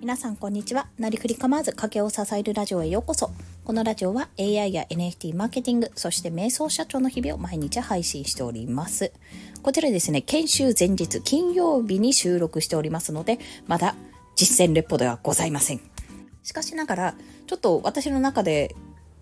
皆さんこんにちは。なりふり構わず家計を支えるラジオへようこそ。このラジオは AI や NFT マーケティング、そして瞑想社長の日々を毎日配信しております。こちらですね、研修前日金曜日に収録しておりますので、まだ実践レポではございません。しかしながら、ちょっと私の中で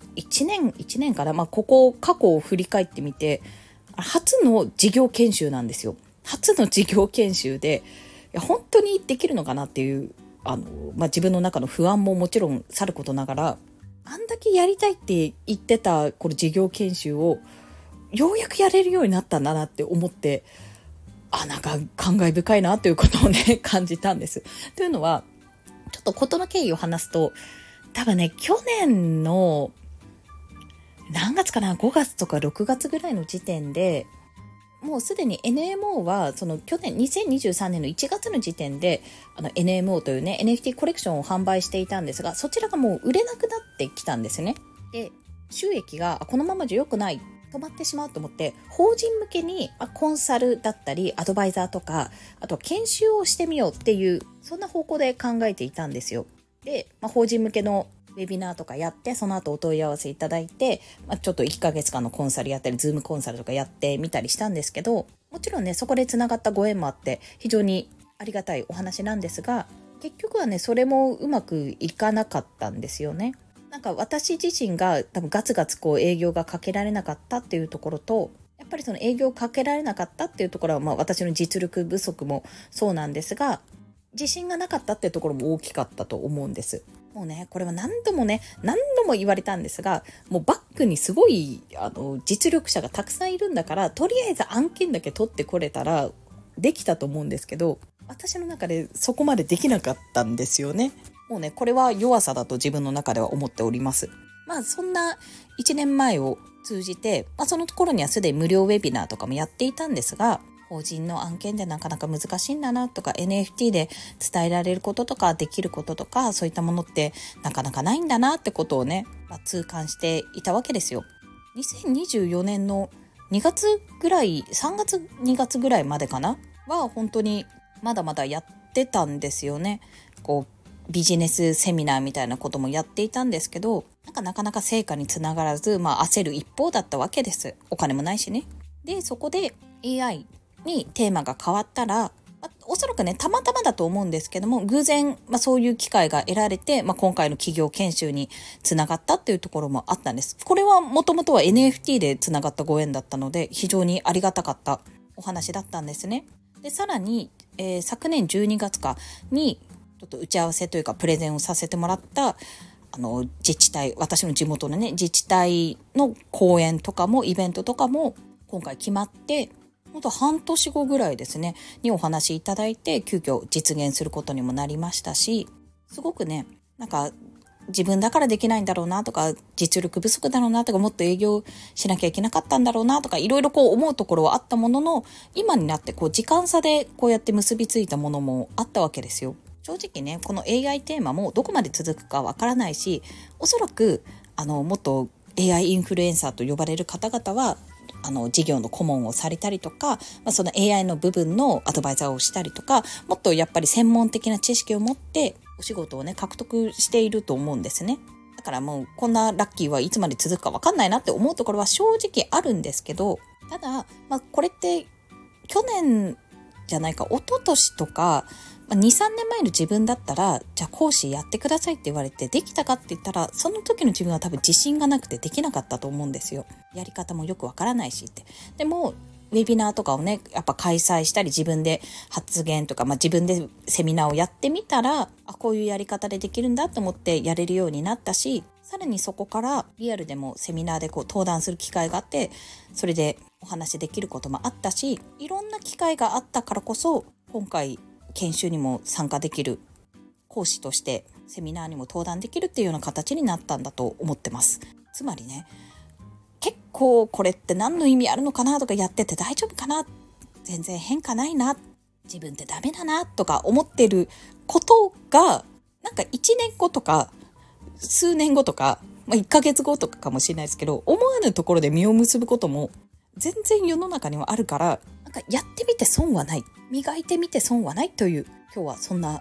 1年から、過去を振り返ってみて、初の事業研修なんですよ。初の事業研修で、本当にできるのかなっていう、自分の中の不安ももちろんさることながら、あんだけやりたいって言ってたこの事業研修をようやくやれるようになったんだなって思って、なんか感慨深いなということをね感じたんです。というのは、ちょっと事の経緯を話すと、多分ね、去年の何月かな、5月とか6月ぐらいの時点で、もうすでに NMO はその去年2023年の1月の時点でNMO というね NFT コレクションを販売していたんですが、そちらがもう売れなくなってきたんですね。で、収益がこのままじゃ良くない、止まってしまうと思って、法人向けにコンサルだったりアドバイザーとか、あと研修をしてみようっていう、そんな方向で考えていたんですよ。で、法人向けのウェビナーとかやって、その後お問い合わせいただいて、ちょっと1ヶ月間のコンサルやったり、ズームコンサルとかやってみたりしたんですけど、もちろんね、そこでつながったご縁もあって、非常にありがたいお話なんですが、結局はね、それもうまくいかなかったんですよね。なんか私自身が多分ガツガツ営業がかけられなかったっていうところと、やっぱりその営業をかけられなかったっていうところは、私の実力不足もそうなんですが、自信がなかったっていうところも大きかったと思うんです。もうね、これは何度も言われたんですが、もうバックにすごい実力者がたくさんいるんだから、とりあえず案件だけ取ってこれたらできたと思うんですけど、私の中でそこまでできなかったんですよね。もうね、これは弱さだと自分の中では思っております。そんな1年前を通じて、その頃にはすでに無料ウェビナーとかもやっていたんですが、法人の案件でなかなか難しいんだなとか、 NFT で伝えられることとかできることとか、そういったものってなかなかないんだなってことをね、痛感していたわけですよ。2024年の2月ぐらい、3月2月ぐらいまでかなは本当にまだまだやってたんですよね。ビジネスセミナーみたいなこともやっていたんですけど、なかなか成果につながらず、焦る一方だったわけです。お金もないしね。で、そこで AI にテーマが変わったら、おそらくね、たまたまだと思うんですけども、偶然、そういう機会が得られて、今回の企業研修につながったっていうところもあったんです。これはもともとは NFT でつながったご縁だったので、非常にありがたかったお話だったんですね。で、さらに、昨年12月かに、ちょっと打ち合わせというかプレゼンをさせてもらった自治体、私の地元のね、自治体の講演とかもイベントとかも今回決まって、ほんと半年後ぐらいですねにお話いただいて、急遽実現することにもなりましたし、すごくね、自分だからできないんだろうなとか、実力不足だろうなとか、もっと営業しなきゃいけなかったんだろうなとか、いろいろ思うところはあったものの、今になって時間差でこうやって結びついたものもあったわけですよ。正直ね、この AI テーマもどこまで続くかわからないし、おそらくもっと AI インフルエンサーと呼ばれる方々は事業の顧問をされたりとか、その AI の部分のアドバイザーをしたりとか、もっとやっぱり専門的な知識を持ってお仕事をね獲得していると思うんですね。だからもうこんなラッキーはいつまで続くか分かんないなって思うところは正直あるんですけど、ただ、これって去年じゃないか、一昨年とか2、3年前の自分だったら、じゃあ講師やってくださいって言われてできたかって言ったら、その時の自分は多分自信がなくてできなかったと思うんですよ。やり方もよくわからないしって。でもウェビナーとかをね、やっぱ開催したり、自分で発言とか、自分でセミナーをやってみたら、こういうやり方でできるんだと思ってやれるようになったし、さらにそこからリアルでもセミナーで登壇する機会があって、それでお話できることもあったし、いろんな機会があったからこそ、今回研修にも参加できる、講師としてセミナーにも登壇できるっていうような形になったんだと思ってます。つまりね、結構これって何の意味あるのかなとか、やってて大丈夫かな、全然変化ないな、自分ってダメだなとか思ってることが、1年後とか数年後とか、1ヶ月後とかかもしれないですけど、思わぬところで実を結ぶことも全然世の中にはあるから、やってみて損はない、磨いてみて損はないという、今日はそんなお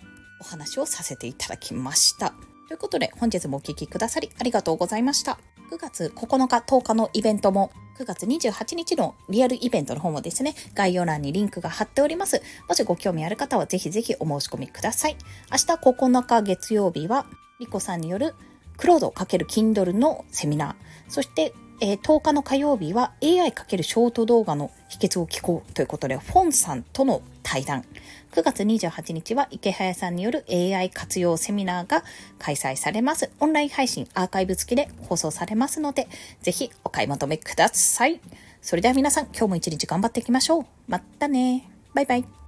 お話をさせていただきました。ということで本日もお聞きくださりありがとうございました。9月9日10日のイベントも9月28日のリアルイベントの方もですね、概要欄にリンクが貼っております。もしご興味ある方はぜひぜひお申し込みください。明日9日月曜日はリコさんによるクロード× Kindle のセミナー、そして10日の火曜日は AI× ショート動画の秘訣を聞こうということで、フォンさんとの対談。9月28日は池早さんによる AI 活用セミナーが開催されます。オンライン配信アーカイブ付きで放送されますので、ぜひお買い求めください。それでは皆さん、今日も一日頑張っていきましょう。またね。バイバイ。